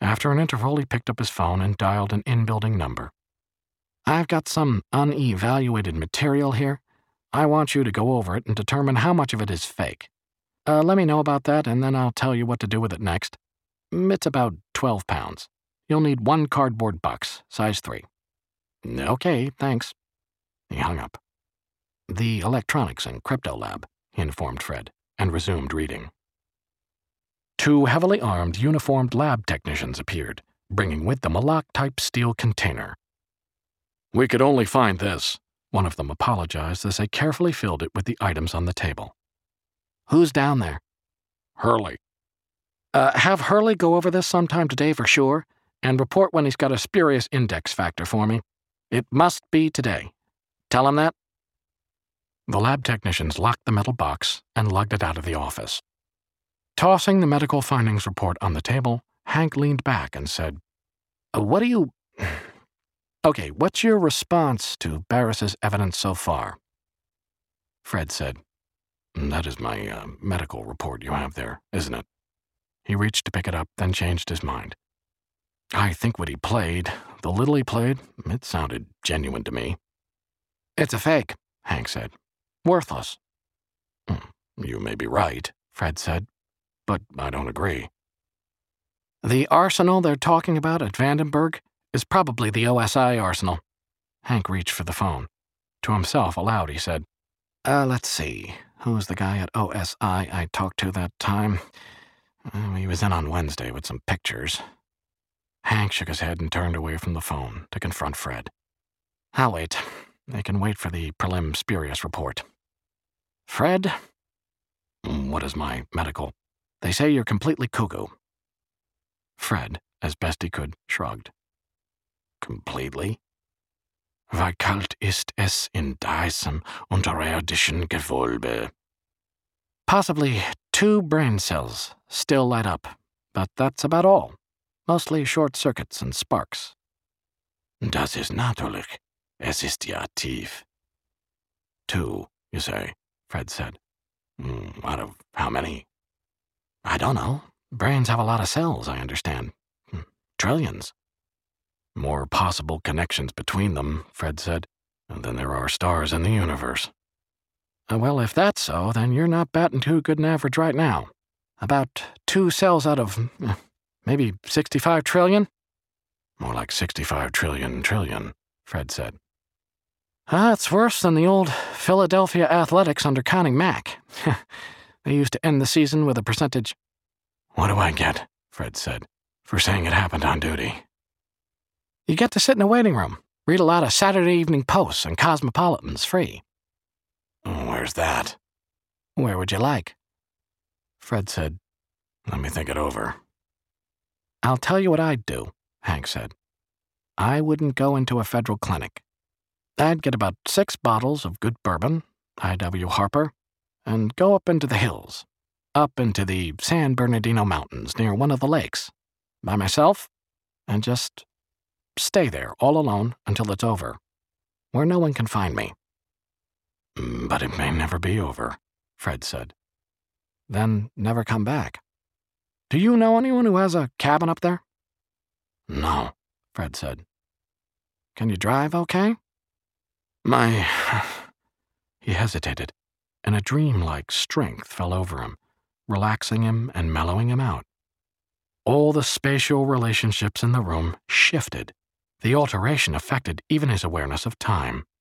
After an interval, he picked up his phone and dialed an in-building number. "I've got some unevaluated material here. I want you to go over it and determine how much of it is fake. Let me know about that, and then I'll tell you what to do with it next. It's about 12 pounds. You'll need 1 cardboard box, size 3. Okay, thanks." He hung up. "The electronics and crypto lab," he informed Fred, and resumed reading. 2 heavily armed, uniformed lab technicians appeared, bringing with them a lock-type steel container. "We could only find this," one of them apologized as they carefully filled it with the items on the table. "Who's down there?" "Hurley." Have Hurley go over this sometime today for sure, and report when he's got a spurious index factor for me. It must be today. Tell him that." The lab technicians locked the metal box and lugged it out of the office. Tossing the medical findings report on the table, Hank leaned back and said, "What do you... Okay, what's your response to Barris's evidence so far?" Fred said, "That is my medical report you have there, isn't it?" He reached to pick it up, then changed his mind. "I think what he played, the little he played, it sounded genuine to me." "It's a fake," Hank said. "Worthless." "You may be right," Fred said, "but I don't agree." "The arsenal they're talking about at Vandenberg is probably the OSI arsenal." Hank reached for the phone. To himself, aloud, he said, Let's see. Who's the guy at OSI I talked to that time? He was in on Wednesday with some pictures." Hank shook his head and turned away from the phone to confront Fred. "I'll wait. They can wait for the prelim spurious report." "Fred?" "What is my medical?" "They say you're completely cuckoo." Fred, as best he could, shrugged. "Completely?" "Wie kalt ist es in diesem unterirdischen Gewölbe?" "Possibly 2 brain cells still light up, but that's about all. Mostly short circuits and sparks." "Das ist natürlich. Es ist ja tief." 2, you say?" Fred said. "Out of how many?" "I don't know. Brains have a lot of cells, I understand. Trillions." "More possible connections between them," Fred said, "than there are stars in the universe." "Well, if that's so, then you're not batting too good an average right now. About 2 cells out of, maybe 65 trillion?" "More like 65 trillion, Fred said. "It's worse than the old Philadelphia Athletics under Connie Mack. They used to end the season with a percentage." "What do I get," Fred said, "for saying it happened on duty?" "You get to sit in a waiting room, read a lot of Saturday Evening Posts and Cosmopolitans free." "Where's that?" "Where would you like?" Fred said, "Let me think it over." "I'll tell you what I'd do," Hank said. "I wouldn't go into a federal clinic. I'd get about 6 bottles of good bourbon, I.W. Harper, and go up into the hills, up into the San Bernardino Mountains near one of the lakes, by myself, and just stay there all alone until it's over, where no one can find me." "But it may never be over," Fred said. "Then never come back. Do you know anyone who has a cabin up there?" "No," Fred said. "Can you drive okay?" He hesitated, and a dreamlike strength fell over him, relaxing him and mellowing him out. All the spatial relationships in the room shifted. The alteration affected even his awareness of time.